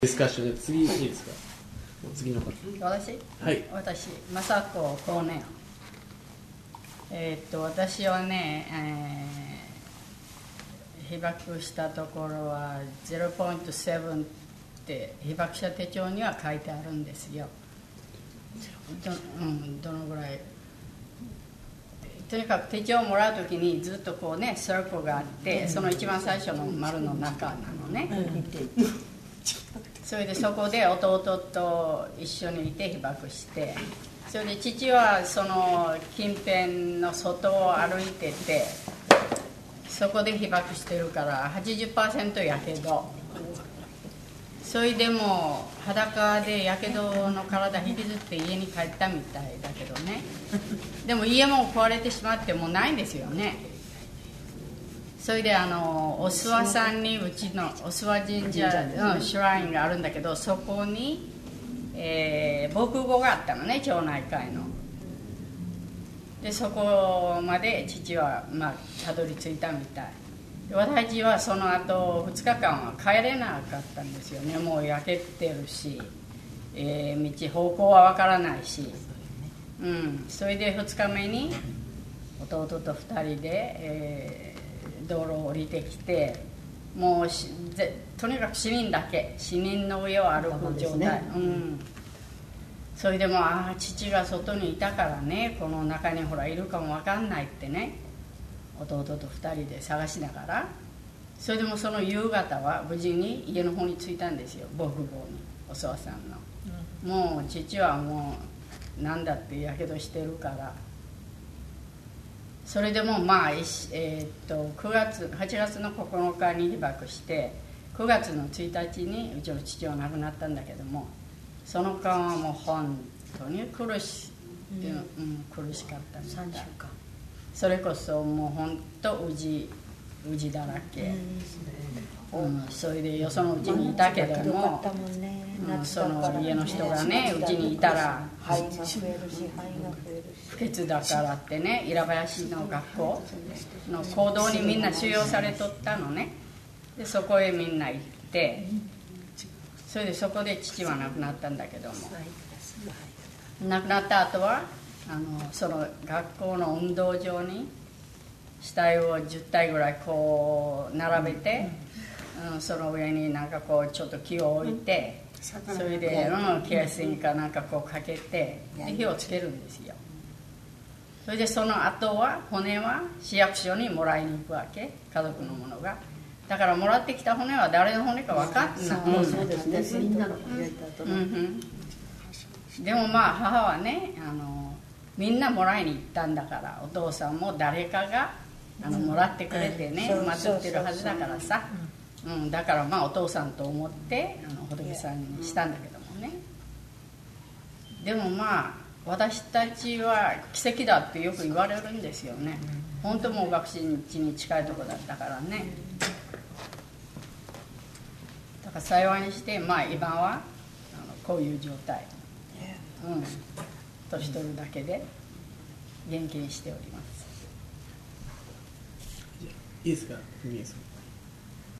ディスカッションで次いいですか？次の方。 私、 はい。 私、雅子後年。私はね、被爆したところは 0.7 って被爆者手帳には書いてあるんですよ。どのぐらい。とにかく手帳をもらうときにずっとこうね、サークルがあって、その一番最初の丸の中なのね。それでそこで弟と一緒にいて被爆して、それで父はその近辺の外を歩いてて、そこで被爆してるから 80% やけど、それでも裸でやけどの体引きずって家に帰ったみたいだけどね。でも家も壊れてしまってもうないんですよね。それでお諏訪さんにうちのお諏訪神社のシュラインがあるんだけど、そこに、防空壕があったのね、町内会の。でそこまで父は、たどり着いたみたい。私はその後2日間は帰れなかったんですよね。もう焼けてるし、方向はわからないし、それで2日目に弟と2人で、道路を降りてきて、もうとにかく死人の上を歩く状態、それでも父が外にいたからね、この中にほらいるかも分かんないってね、弟と2人で探しながら、それでもその夕方は無事に家の方に着いたんですよ、防空壕に、お諏訪さんの、もう父はもう何だってやけどしてるから。それでも8月の9日に被爆して、9月の1日にうちの父は亡くなったんだけども、その間はもう本当に苦しかったみたい。3週間。それこそもう本当うじだらけ、それでよそのうちにいたけども、その家の人がね、うちにいたら不潔だからってね、平林の学校の講堂にみんな収容されとったのね。でそこへみんな行って、それでそこで父は亡くなったんだけども、亡くなった後はその学校の運動場に死体を10体ぐらいこう並べて、その上になんかこうちょっと木を置いて、それでケラシンかなんかこうかけて、で火をつけるんですよ。それでその後は骨は市役所にもらいに行くわけ、家族のものが。だからもらってきた骨は誰の骨か分かんない。 そうですね、みんなの焼いた後の。 でも母はね、みんなもらいに行ったんだから、お父さんも誰かがもらってくれてね、祀ってるはずだからさ、だからお父さんと思って仏さんにしたんだけどもね。でも私たちは奇跡だってよく言われるんですよね。本当もう学習地に近いとこだったからね。だから幸いにして今はこういう状態、年取るだけで元気にしております。 いいですか？いいですか？